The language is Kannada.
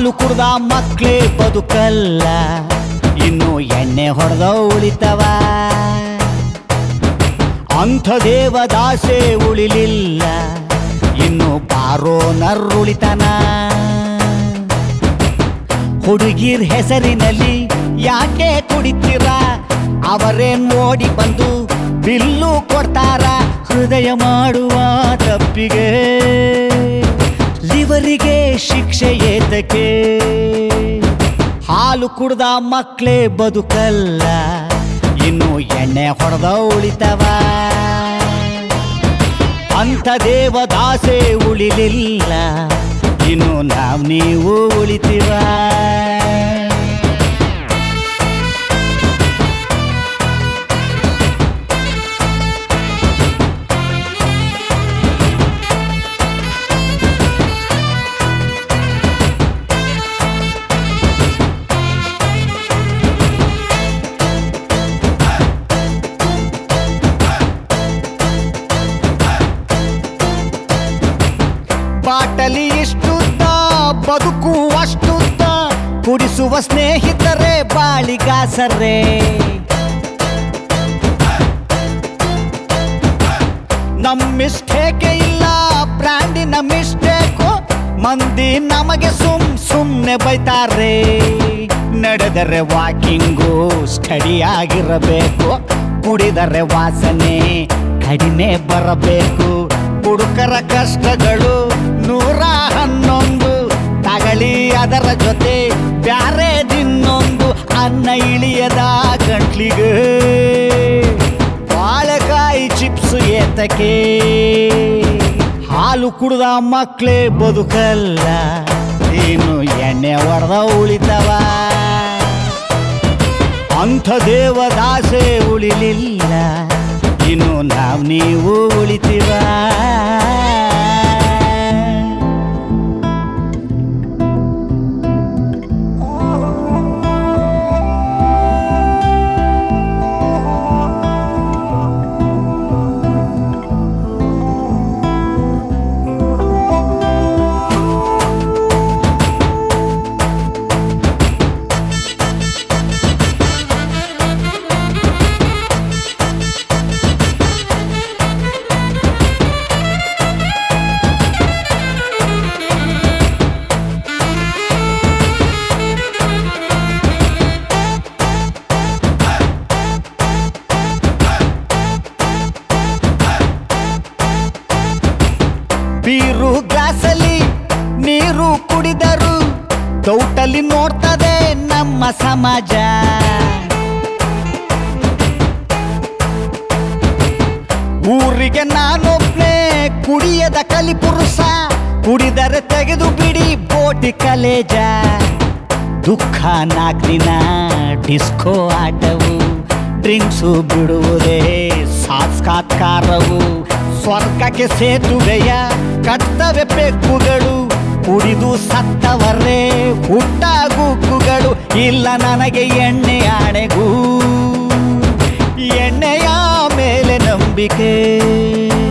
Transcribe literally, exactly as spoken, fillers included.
ಹಾಲು ಕುಡ್ದ ಮಕ್ಳೇ ಬದುಕಲ್ಲ, ಇನ್ನು ಎಣ್ಣೆ ಹೊಡೆದ ಉಳಿತವ. ಅಂಥ ದೇವದಾಸೆ ಉಳಿಲಿಲ್ಲ, ಇನ್ನು ಬಾರೋ ನರ್ರುಳಿತನ. ಹುಡುಗಿರ್ ಹೆಸರಿನಲ್ಲಿ ಯಾಕೆ ಕುಡಿತೀರ, ಅವರೇನ್ ನೋಡಿ ಬಂದು ಬಿಲ್ಲು ಕೊಡ್ತಾರ. ಹೃದಯ ಮಾಡುವ ತಪ್ಪಿಗೆ ಲಿವರಿಗೆ ಶಿಕ್ಷೆ ಏತಕ್ಕೆ. ಹಾಲು ಕುಡ್ದ ಮಕ್ಳೇ ಬದುಕಲ್ಲ, ಇನ್ನು ಎಣ್ಣೆ ಹೊಡೆದ ಉಳಿತವ. ಅಂಥ ದೇವದಾಸೆ ಉಳಿಲಿಲ್ಲ, ಇನ್ನು ನಾವ್ ನೀವು ಉಳಿತೀವ. ಬಾಟಲಿ ಇಷ್ಟುದ್ದ ಬದುಕು ಅಷ್ಟುದ್ದ, ಕುಡಿಸುವ ಸ್ನೇಹಿತರೆ ಬಾಳಿಗಾಸರೇ. ನಮ್ ಮಿಸ್ಟೇಕೆ ಇಲ್ಲ, ಬ್ರ್ಯಾಂಡಿನ ಮಿಸ್ಟೇಕು. ಮಂದಿ ನಮಗೆ ಸುಮ್ ಸುಮ್ನೆ ಬೈತಾರೆ. ನಡೆದರೆ ವಾಕಿಂಗು ಸ್ಟಡಿ ಆಗಿರಬೇಕು, ಕುಡಿದರೆ ವಾಸನೆ ಕಡಿಮೆ ಬರಬೇಕು. ಹುಡುಕರ ಕಷ್ಟಗಳು ನೂರ ಹನ್ನೊಂದು, ತಗಳಿ ಅದರ ಜೊತೆ ಬ್ಯಾರೆ ದಿನ್ನೊಂದು. ಅನ್ನ ಇಳಿಯದ ಗಂಟ್ಲಿಗೆ ಬಾಳೆಕಾಯಿ ಚಿಪ್ಸ್ ಏತಕ್ಕೆ. ಹಾಲು ಕುಡ್ದ ಮಕ್ಳೇ ಬದುಕಲ್ಲ, ಇನ್ನು ಎಣ್ಣೆ ಹೊಡೆದ ಉಳಿತವ. ಅಂಥ ದೇವದಾಸೆ ಉಳಿಲಿಲ್ಲ, ಇನ್ನು ನಾವ್ ನೀವು ಉಳಿತೀವ. ಬೀರು ಗ್ಲಾಸಲ್ಲಿ ನೀರು ಕುಡಿದರು ದೌಟಲ್ಲಿ ನೋಡ್ತದೆ ನಮ್ಮ ಸಮಾಜ. ಊರಿಗೆ ನಾನೊಬ್ನೇ ಕುಡಿಯದ ಕಲಿಪುರುಷ, ಕುಡಿದರೆ ತೆಗೆದು ಬಿಡಿ ಬೋಟಿ ಕಲೇಜ. ದುಃಖ ನಾಲ್ಕು ದಿನ ಡಿಸ್ಕೋ ಆಟವು, ಡ್ರಿಂಕ್ಸು ಬಿಡುವುದೇ ಸಾಕ್ಷಾತ್ಕಾರವು. ಸ್ವರ್ಗಕ್ಕೆ ಸೇತುವೆಯ ಕರ್ತವ್ಯ ಬೆಕ್ಕುಗಳು, ಕುಡಿದು ಸತ್ತವರೇ ಹುಟ್ಟ ಗುಕ್ಕುಗಳು. ಇಲ್ಲ ನನಗೆ ಎಣ್ಣೆ ಆಣೆಗೂ, ಎಣ್ಣೆಯ ಮೇಲೆ ನಂಬಿಕೆ.